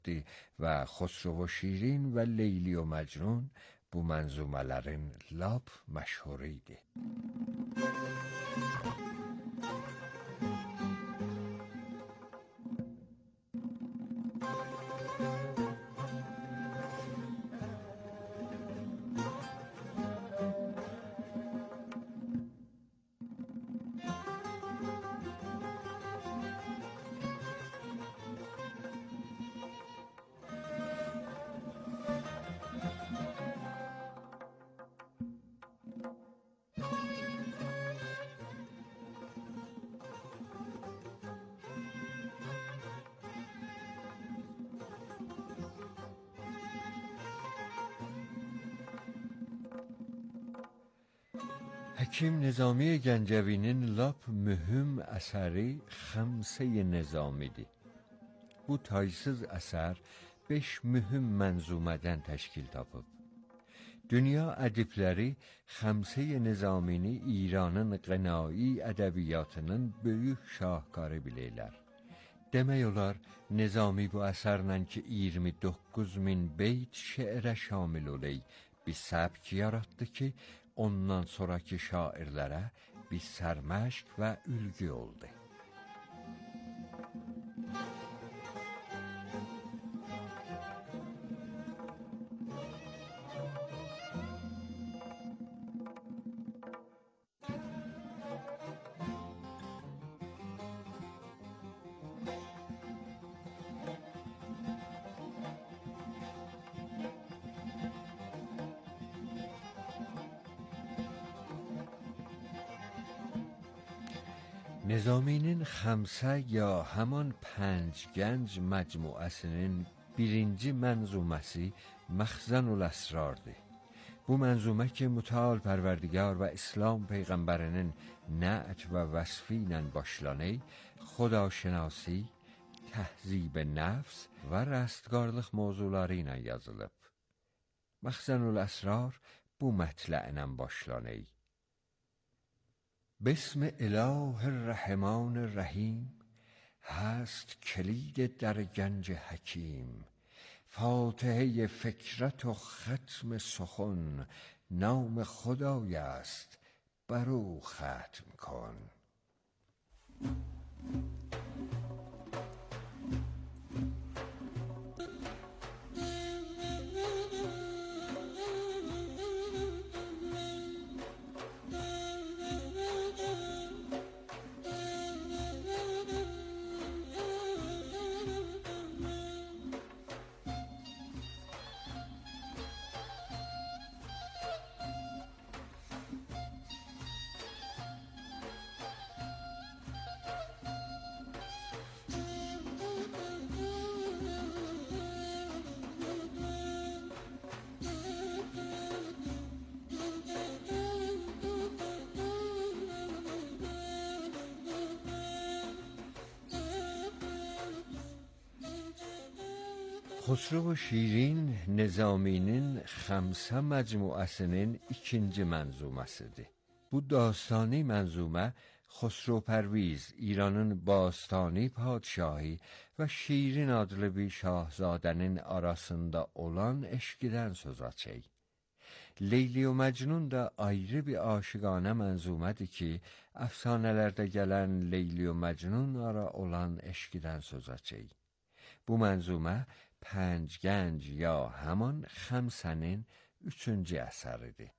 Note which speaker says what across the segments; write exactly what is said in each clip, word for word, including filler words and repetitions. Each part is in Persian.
Speaker 1: ve Xosrow Şirin ve Leyli ve Mecnun bu manzumelerin lap meşhuruydu. Həkim Nizami Gəncəvinin lap mühüm əsəri Xəmsə-i Nizamidir. Bu taysız əsər beş mühüm mənzumədən təşkil tapıb. Dünya ədibləri Xəmsə-i Nizamini İranın qəna'i ədəbiyyatının böyük şahkarı bilirlər. Demək olar, Nizami bu əsərlə ki iyirmi doqquz min beyt şeirə şamil oley, bir səbk yaratdı ki, ondan sonraki şairlərə bir sərməşq və ülgü oldu. Nizaminin Xəmsə ya həman pənc gənc məcmuəsinin birinci mənzuməsi Məxzənül Əsrardır. Bu mənzumə ki, mütəal Pərverdigar və İslam Peyğəmbərinin nət və vəsfi ilə başlanır, xudaşənasi, təhzib nəfs və rəstqarlıq mövzuları ilə yazılıb. Məxzənül Əsrar bu mətlə'lə başlanır. بسم اله الرحمن الرحیم هست کلید در گنج حکیم فاتحه فکرت و ختم سخن نام خدای است برو ختم کن. Xosrow Şirin Nizaminin Xəmsə məcmuəsinin ikinci mənzuməsidir. Bu dastani mənzumə Xosrow Pərviz, İranın Bastani padşahı və Şirin adlı bir şahzadənin arasında olan eşqidən söz açır. Leyli və Məcnun da ayrı bir aşıqanə mənzumədir ki, əfsanələrdə gələn Leyli və Məcnun ara olan eşqidən söz açır. Bu mənzumə pənc gənc ya həman Xəmsənin üçüncü əsəridir.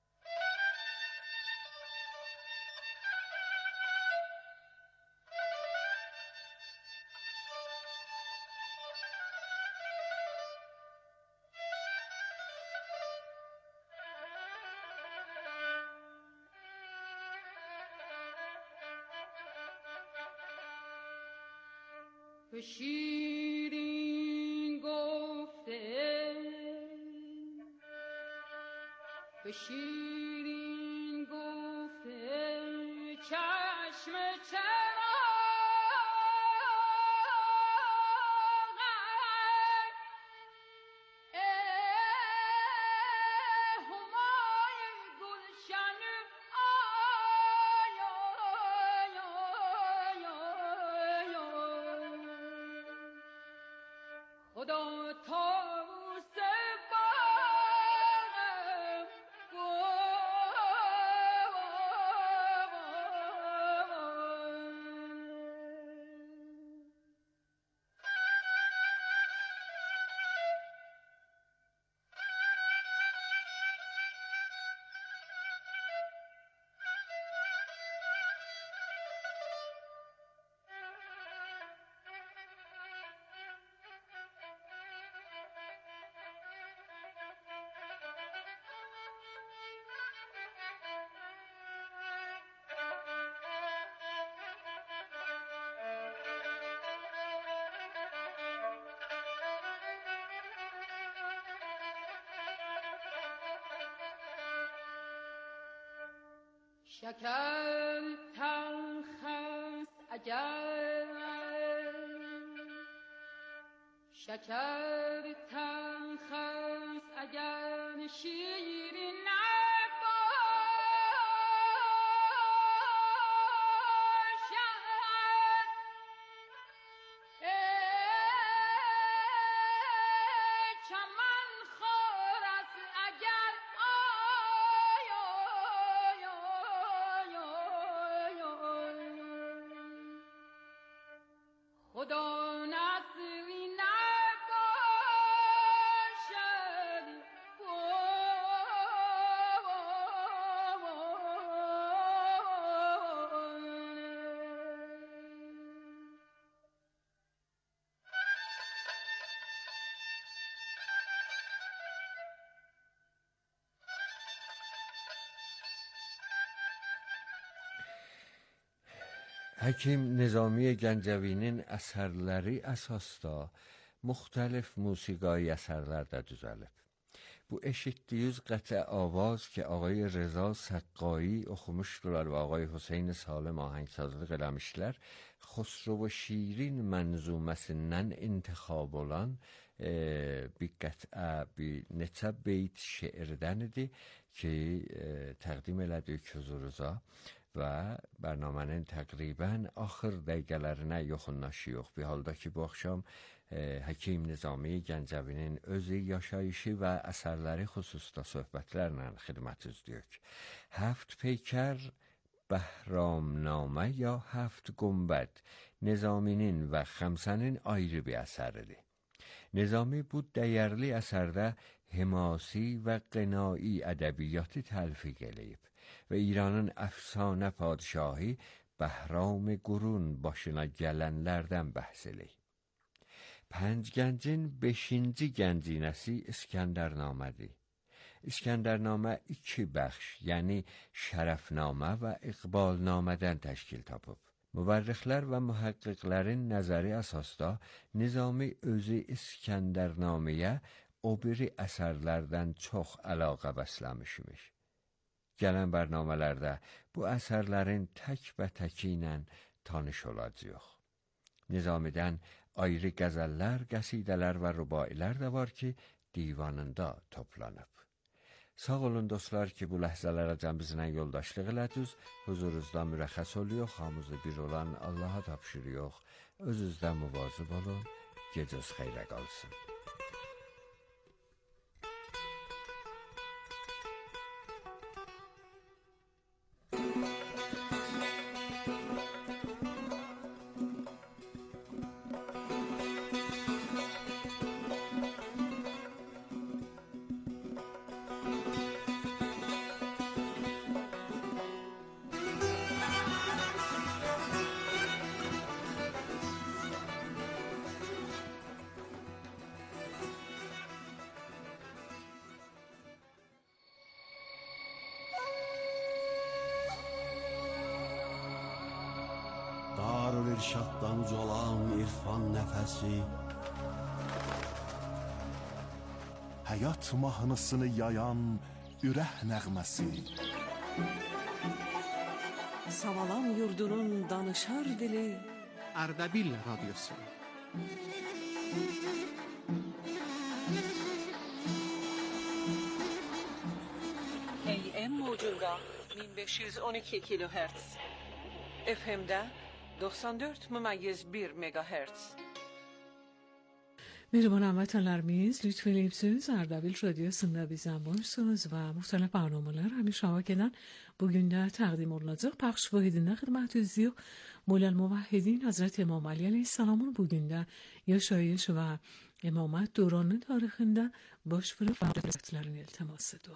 Speaker 2: شیرین گفته به شیرین گفته چشم چراغت ای همای گلشن آی آی آی آی خدا طاووس باغم شکر تلخ است اگر شکر تلخ است اگر شیرین خدا نصری نباشد
Speaker 1: Həkim Nizami Gəncəvinin əsərləri əsasda müxtəlif musiqai əsərlər də düzəlib. Bu eşitdiyiniz qəti avaz ki ağay Reza Səqqai oxumuşdular və ağay Hüseyn Salem ahəngsazlıq eləmişlər, Xosrov Şirin mənzuməsindən intixab olan e, bir qətə, bir neçə beyt şeirdən idi ki e, təqdim elədik huzurunuza və bərnamənin təqribən axır dəqiqələrinə yaxınlaşıyıq. Bir halda ki, bu axşam e, Həkim Nizami Gəncəvinin özü yaşayışı və əsərləri xüsusda söhbətlərlə xidmətinizdəyik. Həft peykər Bəhramnamə ya Həft Gumbəd Nizaminin və Xəmsənin ayrı bir əsəridir. Nizami bu dəyərli əsərdə himasi və qinai ədəbiyyatı təlfiq eləyib və İranın əfsanə padişahı Bəhram Qurun başına gələnlərdən bəhs eləyib. Pənc gəncin beşinci gəncinəsi İskəndərnamədir. İskəndərnamə iki bəxş, yəni Şərəfnamə və İqbalnamədən təşkil tapıb. Müvərrixlər və mühəqqiqlərin nəzəri əsasda Nizami özü İskəndərnaməyə o biri əsərlərdən çox əlaqə bəsləmişmiş. Gələn bərnamələrdə bu əsərlərin tək və təki ilə tanış olacaq. Nizamidən ayrı qəzəllər, qəsidələr və rübailər də var ki, divanında toplanıb. Sağ olun dostlar ki, bu ləhzələrə cəm bizlə yoldaşlıq elədiniz. Huzurunuzda mürəxxəs oluyor, hamımızı bir olan Allaha tapşırıyor. Özünüzdə müvazib olun, gecəniz xeyrə qalsın.
Speaker 3: Darül-İrşaddan ucalan irfan nəfəsi, həyat mahnısını yayan ürək nəğməsi,
Speaker 4: Savalan yurdunun danışar dili,
Speaker 5: Ardabil radyosu.
Speaker 4: A M mocunda bin beş yüz on iki kilohertz, F M'de doksan dört nokta bir megahertz.
Speaker 6: Merhaba hamvatanlarımız, lütfen hepsiniz Ardabil Radyosu'nda bizden bulunursunuz ve muhtelif barnamalar hamiz şavakeden bugün de takdim olunacak. Paqsh vahidinde hizmetinizde Moulal Muvahhidin Hazreti İmam Ali Aleyhisselam'ın bugün de yaşayış ve imamet dövrünün tarihinde baş verip faaliyetlerini iltimas ediyor.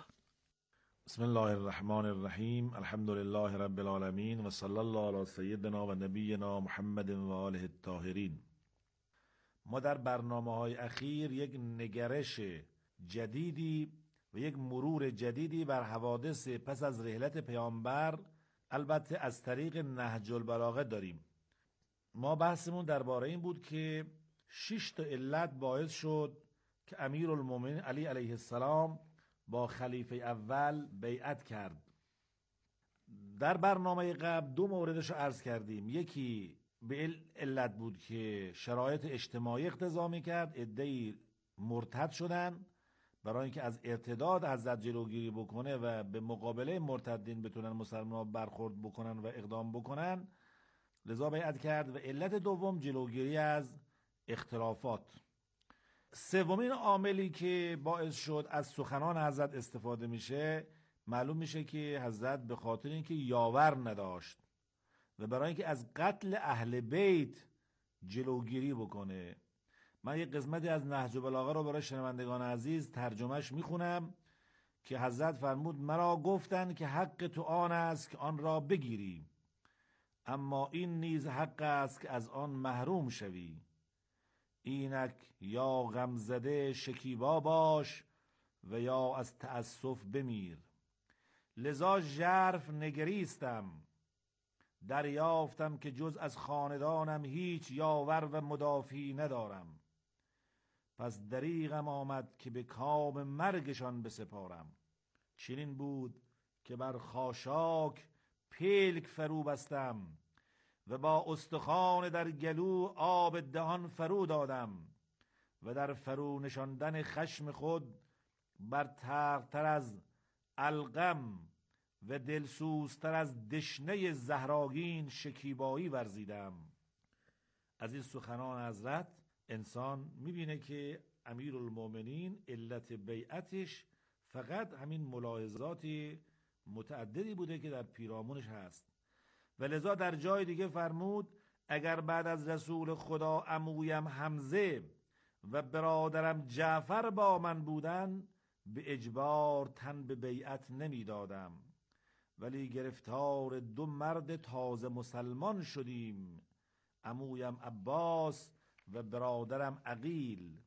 Speaker 7: Bismillahirrahmanirrahim. Elhamdülillahi Rabbil alemin ve sallallahu ala seyyidina ve nebiyyina Muhammedin ve alihi الطاهرین. ما در برنامه‌های اخیر یک نگرش جدیدی و یک مرور جدیدی بر حوادث پس از رحلت پیامبر البته از طریق نهج البلاغه داریم. ما بحثمون درباره این بود که شش تا علت باعث شد که امیرالمومنین علی علیه السلام با خلیفه اول بیعت کرد. در برنامه قبل دو موردش رو عرض کردیم. یکی به علت بود که شرایط اجتماعی اقتضا می‌کرد، عده‌ای مرتد شدن برای اینکه از ارتداد حضرت جلوگیری بکنه و به مقابله مرتدین بتونن مسلمان‌ها برخورد بکنن و اقدام بکنن، لذا بیعت کرد. و علت دوم جلوگیری از اختلافات. سومین عاملی که باعث شد از سخنان حضرت استفاده میشه، معلوم میشه که حضرت به خاطر اینکه یاور نداشت و برای اینکه از قتل اهل بیت جلوگیری بکنه. من یک قسمتی از نهج البلاغه رو برای شنوندگان عزیز ترجمهش میخونم که حضرت فرمود مرا گفتند که حق تو آن است که آن را بگیری، اما این نیز حق است که از آن محروم شوی. اینک یا غمزده شکیبا باش و یا از تأسف بمیر. لذا ژرف نگریستم، دریافتم که جز از خاندانم هیچ یاور و مدافعی ندارم. پس دریغم آمد که به کام مرگشان بسپارم. چنین بود که بر خاشاک پلک فرو بستم و با استخوان در گلو آب دهان فرو دادم و در فرو نشاندن خشم خود بر ترتر از القم و دلسوزتر از دشنه زهراگین شکیبایی ورزیدم. از این سخنان حضرت انسان میبینه که امیرالمومنین علت بیعتش فقط همین ملاحظات متعددی بوده که در پیرامونش هست. و لذا در جای دیگه فرمود اگر بعد از رسول خدا عمویم حمزه و برادرم جعفر با من بودن، به اجبار تن به بیعت نمیدادم، ولی گرفتار دو مرد تازه مسلمان شدیم، عمویم عباس و برادرم عقیل.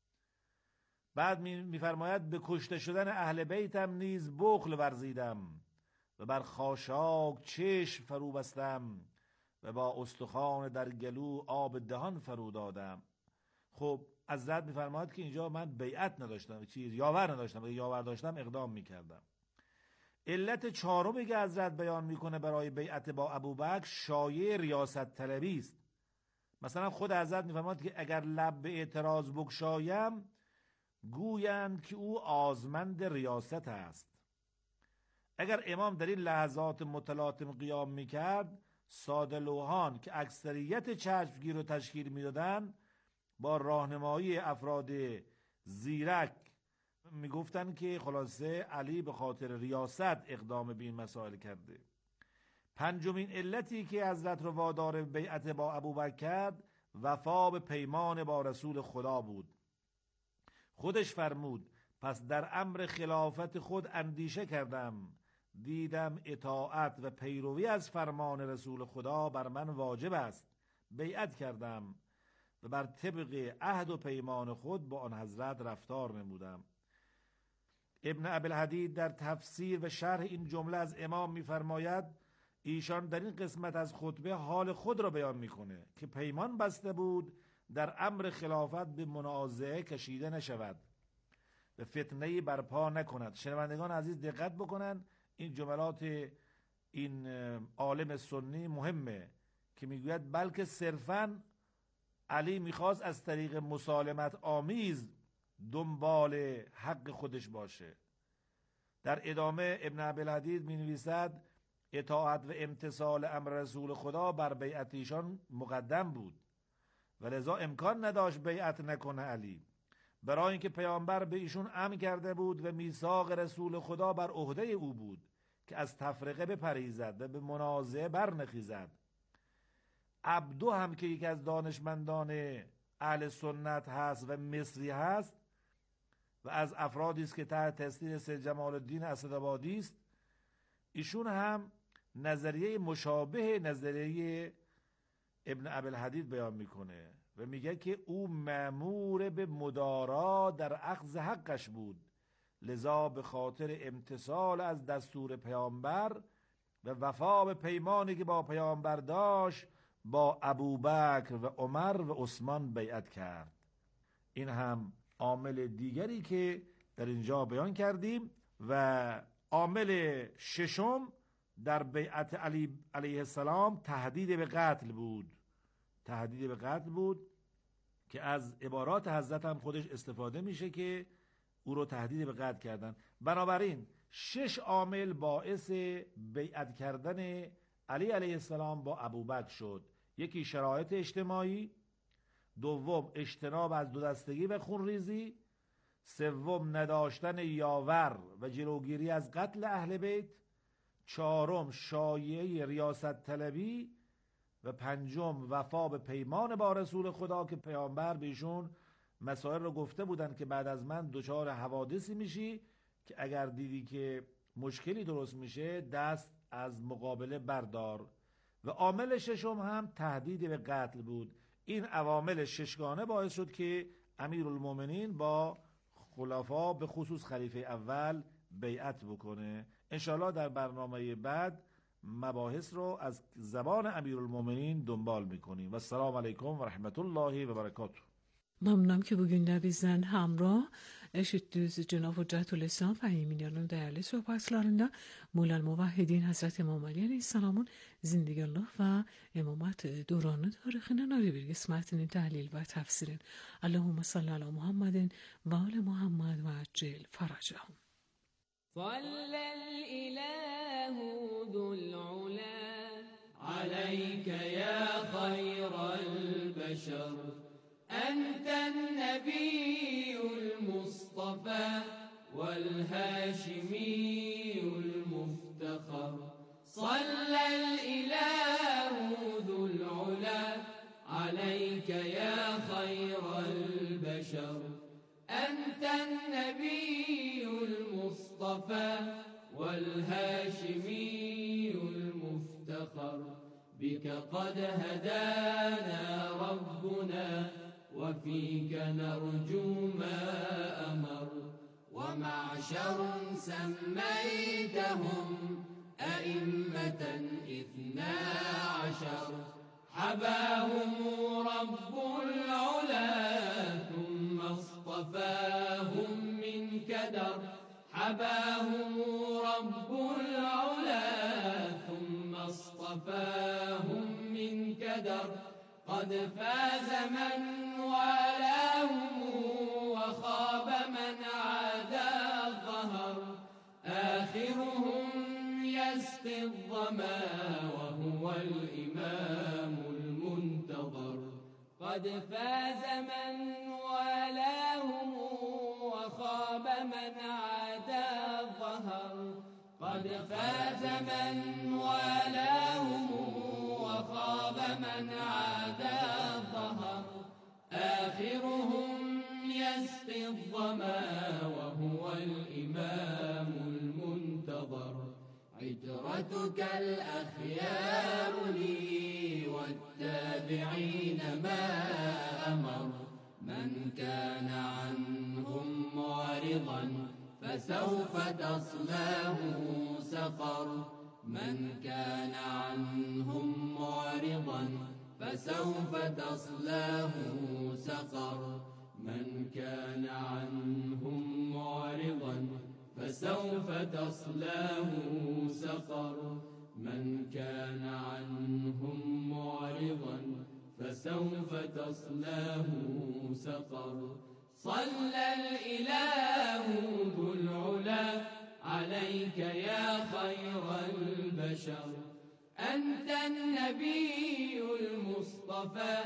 Speaker 7: بعد میفرماید به کشته شدن اهل بیتم نیز بخل ورزیدم و بر خاشاک چشم فرو بستم و با استخوان در گلو آب دهان فرو دادم. خب حضرت میفرماید که اینجا من بیعت نداشتم، چیز یاور نداشتم، اگه یاور داشتم اقدام میکردم. علت چهارمی که حضرت بیان میکنه برای بیعت با ابوبکر شایع ریاست طلبی است. مثلا خود حضرت میفرماید که اگر لب به اعتراض بگشایم گویند که او آزمند ریاست است. اگر امام در این لحظات متلاطم قیام میکرد، ساده لوحان که اکثریت چشمگیر رو تشکیل میدادن با راهنمایی افراد زیرک میگفتن که خلاصه علی به خاطر ریاست اقدام به این مسائل کرده. پنجمین علتی که حضرت رو وادار بیعت با ابوبکر کرد، وفا به پیمان با رسول خدا بود. خودش فرمود پس در امر خلافت خود اندیشه کردم، دیدم اطاعت و پیروی از فرمان رسول خدا بر من واجب است، بیعت کردم و بر طبق عهد و پیمان خود با آن حضرت رفتار نمودم. ابن ابوالحدید در تفسیر و شرح این جمله از امام می‌فرماید ایشان در این قسمت از خطبه حال خود را بیان میکنه که پیمان بسته بود در امر خلافت به منازعه کشیده نشود و فتنه‌ای برپا نکند. شنوندگان عزیز دقت بکنن، این جملات این عالم سنی مهمه که میگوید بلکه صرفاً علی میخواست از طریق مسالمت آمیز دنبال حق خودش باشه. در ادامه ابن ابوالحدید می نویسد اطاعت و امتثال امر رسول خدا بر بیعت ایشان مقدم بود و لذا امکان نداشت بیعت نکنه علی، برای اینکه پیامبر به ایشون امر کرده بود و میثاق رسول خدا بر عهده او بود که از تفرقه بپریزد و به منازعه برنخیزد. عبدو هم که یکی از دانشمندان اهل سنت هست و مصری هست و از افرادی است که تحت تاثیر سید جمال الدین اسدآبادی است، ایشون هم نظریه مشابه نظریه ابن ابوالحدید بیان میکنه و میگه که او مأمور به مدارا در اخذ حقش بود، لذا به خاطر امتثال از دستور پیامبر و وفا به پیمانی که با پیامبر داشت با ابوبکر و عمر و عثمان بیعت کرد. این هم عامل دیگری که در اینجا بیان کردیم. و عامل ششم در بیعت علی علیه السلام تهدید به قتل بود. تهدید به قتل بود که از عبارات حضرت هم خودش استفاده میشه که او رو تهدید به قتل کردن. بنابراین شش عامل باعث بیعت کردن علی علیه السلام با ابوبکر شد. یکی شرایط اجتماعی، دوم اجتناب از دو دستگی و خونریزی، سوم نداشتن یاور و جلوگیری از قتل اهل بیت، چهارم شایعه ریاست طلبی و پنجم وفا به پیمان با رسول خدا که پیامبر بهشون مسائل رو گفته بودن که بعد از من دچار حوادثی میشی که اگر دیدی که مشکلی درست میشه دست از مقابله بردار. و عامل ششم هم تهدید به قتل بود. این عوامل ششگانه باعث شد که امیرالمومنین با خلفا به خصوص خلیفه اول بیعت بکنه. انشاءالله در برنامه بعد مباحث رو از زبان امیرالمومنین دنبال میکنیم. و السلام علیکم و رحمت الله و برکاته.
Speaker 6: Məmnunam ki, bugün də bizdən hamrah eşitdiniz Cənab Hüccətül-İslam Fəhiminin değerli söhbətlərində Molla Muvahhidin Həzrət İmam Əli əleyhissalamın zindگانlıq və imamət dövrünü tarixindən ayrı bir qismətinin təhlil və təfsirin. Allahumma salli ala Muhammedin və ala Muhammed və əcil faracahum.
Speaker 2: صلى الإله ذو العلا عليك يا خير البشر أنت النبي المصطفى والهاشمي المفتخر. صلى الإله ذو العلا عليك يا خير البشر أنت النبي المصطفى والهاشمي المفتخر. بك قد هدانا ربنا وفيك نرجو ما أمر. ومعشر سميتهم أئمة اثنا عشر حباهم رب العلا ثم اصطفاهم من كدر. حباهم رب العلا ثم اصطفاهم من كدر. قد فاز من والاهم وخاب من عادى الظهر. آخرهم يسقي الظما وهو الإمام المنتظر. قد فاز من والاهم وخاب من عادى الظهر. قد فاز من والاهم وخاب من عادى الظهر. آخرهم يسقي الظما وهو الإمام المنتظر. عترتك الأخيار لي والتابعين ما أمر. من كان عنهم معرضا فسوف تصلاه سقر. من كان عنهم معرضا فسوف تصلاه سقر. من كان عنهم معرضا فسوف تصلاه سقر. من كان عنهم معرضا فسوف تصلاه سقر. صلى الإله ذو العلا عليك يا خير البشر. أنت النبي المصطفى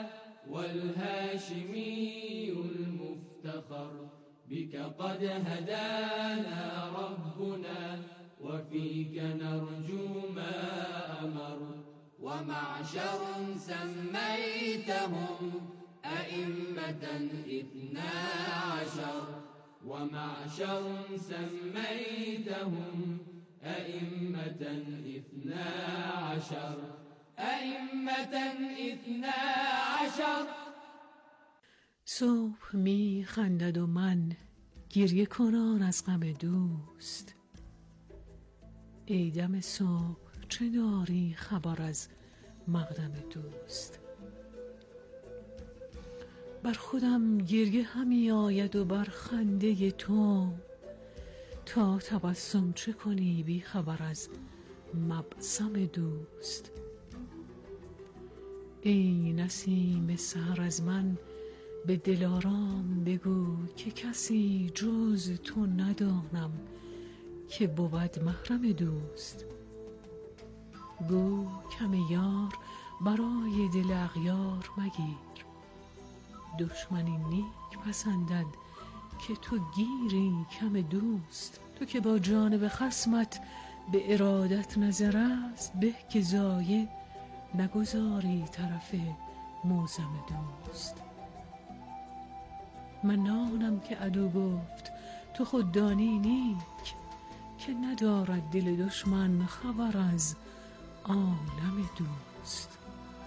Speaker 2: والهاشمي المفتخر بك قد هدانا ربنا وفيك نرجو ما أمر ومعشر سميتهم أئمة اثنا عشر ومعشر سميتهم أئمة اثنا عشر أئمة اثنا عشر.
Speaker 6: صبح می خندد و من گریه کنان از غم دوست. ای دم صبح چه داری خبر از مقدم دوست؟ بر خودم گریه همی آید و بر خنده تو، تا تبسم چه کنی بی خبر از مبسم دوست. ای نسیم سحر از من به دلارام بگو که کسی جز تو ندانم که بود محرم دوست. گو کم یار برای دل اغیار مگیر، دشمنی نیک پسندد که تو گیری کم دوست. تو که با جانب خصمت به ارادت نظر است، به که ضایع نگذاری طرف موزم دوست. من نانم که عدو گفت تو خود دانی نیک، که ندارد دل دشمن خبر از عالم دوست.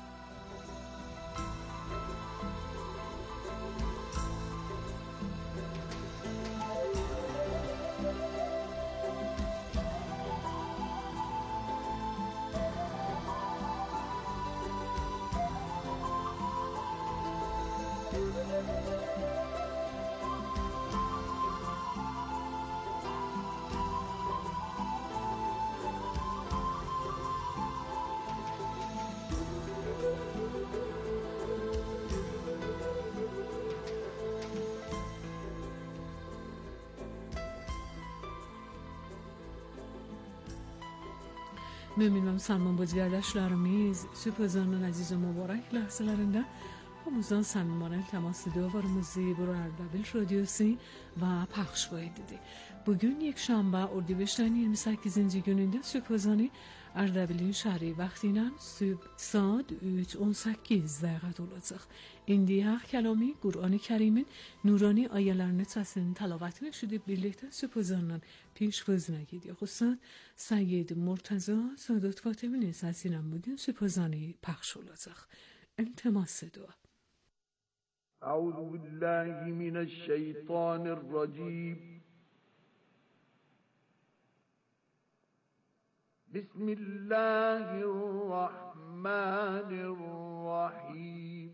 Speaker 6: Məminəm Salman bu qardaşlarımız, süpözanın əziz və mübarək ləhzələrində هموزان صمیمانه تماس داورموزی برای اردبیل رادیوسی و پخش edilir. Bugün yekşanba Ordubesh'ten yirmi sekizinci gününde Süphazani Erdebil'in şəhəri vaxtı ilə saat üç on səkkiz dəqiqə olacaq. İndiyə kəlami Qur'an-ı Kərimin nurani ayələrini səsinin təlavatını şudib birlikdə Süphazanın پیشوازنا gidiyor. Ustad Sayyid Murtaza Sadat Fatemi'nin səsiyle bugün Süphazani پخش olacaq. التماس دعا.
Speaker 8: أعوذ بالله من الشيطان الرجيم. بسم الله الرحمن الرحيم.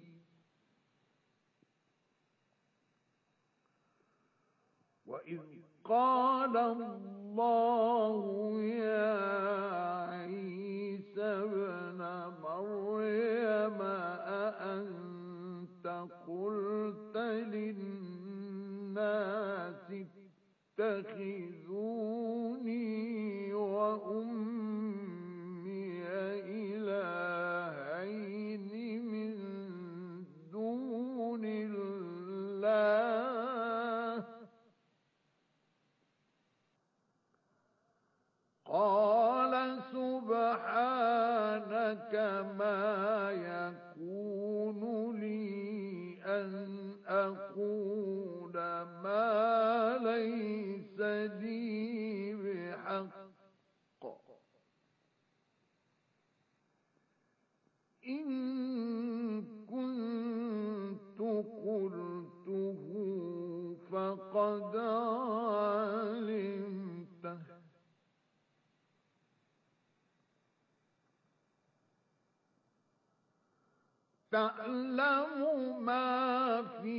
Speaker 8: وإذ قال الله يا عيسى ابن مريم أأنت قلت للناس اتخذوني وأمي إلهين من دون الله قال سبحانك ما يكون لي أن أقول ما ليس لي بحق إن كنت قلته فقد علمته تعلم ما في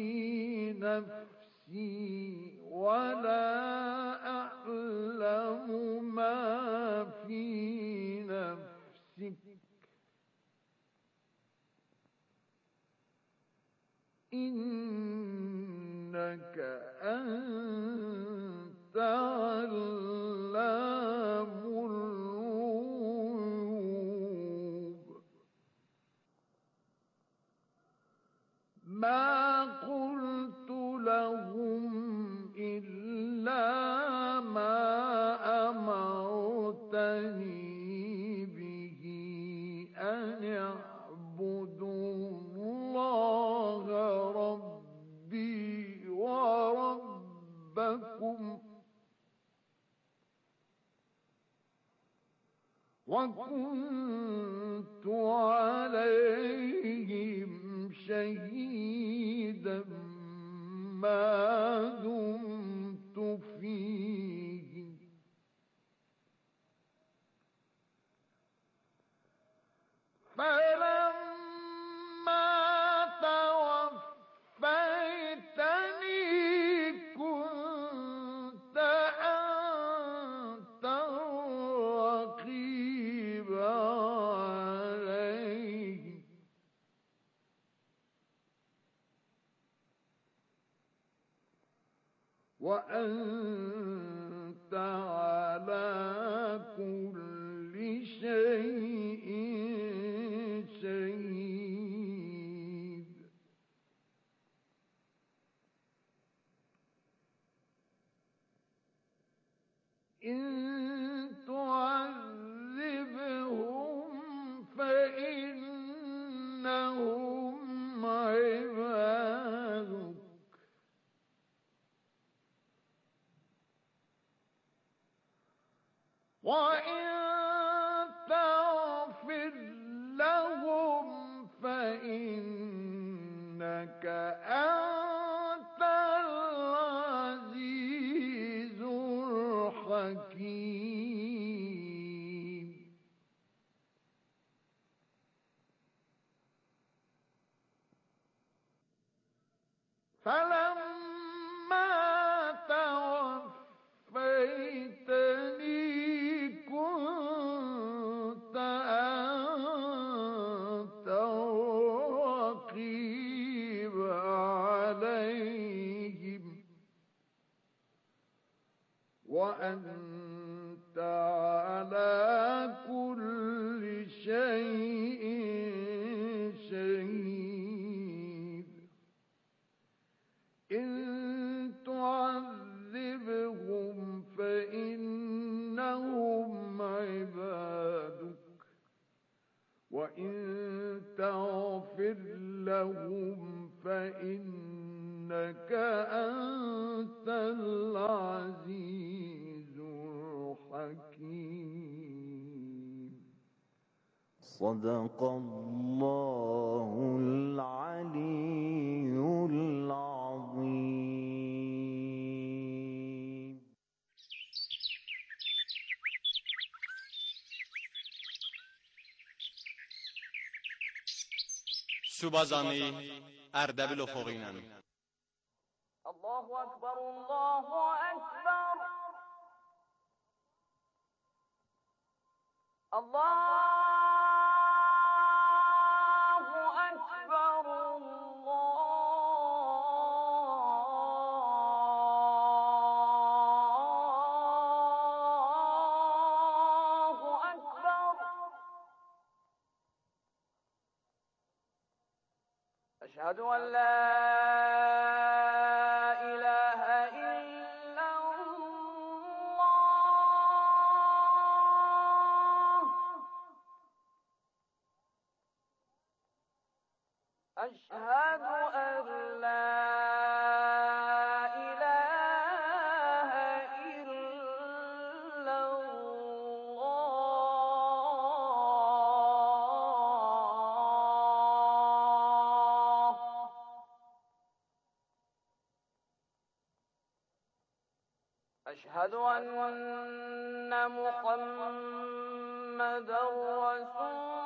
Speaker 8: نفسي ولا أعلم ما في نفسك إنك أنت علام الغيوب. ربكم وكنت عليهم شهيدا ما دمت فيهم فلما توفيتني كنت أنت الرقيب عليهم وأنت على كل شيء شهيد إن تعذبهم فإنهم عبادك وإن تغفر لهم فإنك أنت العزيز الحكيم فلما توفيتني كنت أنت الرقيب عليهم وأنت على كل شيء شهيد إن تعذبهم فإنهم عبادك وإن تغفر لهم فإنك أنت العزيز الحكيم
Speaker 9: صدق الله العلي العظيم.
Speaker 10: سوبازانی اردبیل افقینن.
Speaker 11: الله أكبر الله أكبر الله أكبر الله أكبر أشهد أن لا إله إلا الله أشهد أن لا إله إلا الله أشهد أن محمدا رسول